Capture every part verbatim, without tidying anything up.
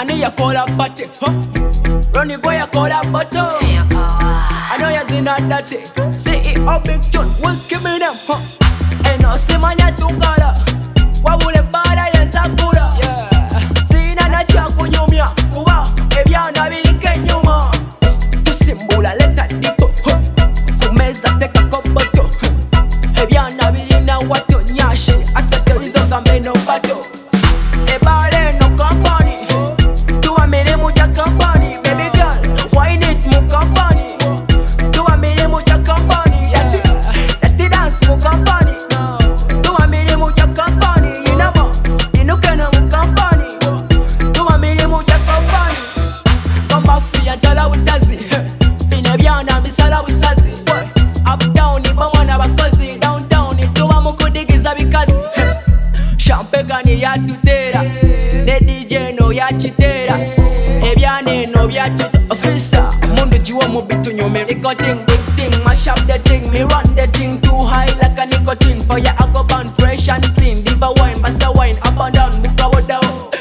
I know you call up party, huh? Run the boy, you call up bottle. I know you're seen that dirty. Say it up big tune, we'll give me them, huh? And no see man ya tungala. What will the bada yensa kula? See na na cha kunyumia kuba. Ebyana bili kenyuma. Tusimbula leta dito, huh? Kumeza teka koboto. Ebyana bili na watu nyashi. Asate hizo kambe no bato. Ebale no company. Tuwa mele muja company. Baby girl, why need mu company? Tuwa mele muja company. Yati, yati dance mu company. Tuwa mele muja company. You know mo, you know kena mu company. Tuwa mele muja company. Kamba free and tala utazi. Inebyana misala wisazi. Uptown ni bamwana bakozi. Downtown ni tuwa mukudigiza bikazi. Champegani ya tutera. Ne D J no ya chitera. Ebyane no bya chito officer. Mundu jiwa mu bitu nyome. Nicotine big thing, mash up the thing. Me run the thing too high like a nicotine. For ya I go burn fresh and clean. Diva wine, massa wine, up and down, muka wada.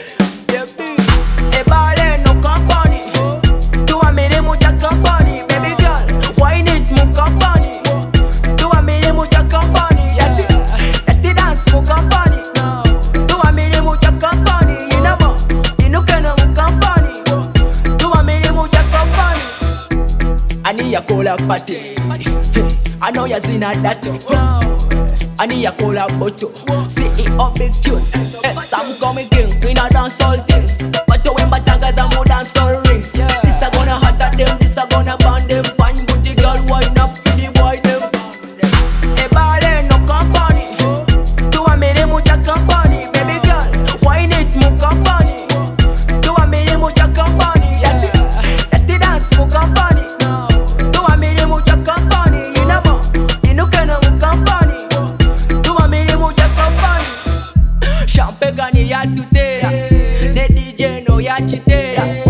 Ebale no company. Tuwa mele muja company. Baby girl, why need mu company? Tuwa mele muja company. Yati, yati dance mu company. Tuwa mele muja company. You know mo, you know kena mu company. Tuwa mele muja company. I need ya call up party. I know you seen that that. I need ya call up bottle. See it up big tune. Eh, some coming king, we not dance all thing. But when batangas a more dance all ring. This a gonna hot at them, this a gonna burn them. Fine booty girl, wine up for the boy them. Ebale no company. Tuwa mele muja company. Baby girl, why need mu company? Tuwa mele muja company. Yati, yati dance mu company. Tuwa mele muja company. You know mo, you know kena mu company. Tuwa mele muja company. Champegani ya tutera. Ne D J no ya chitera.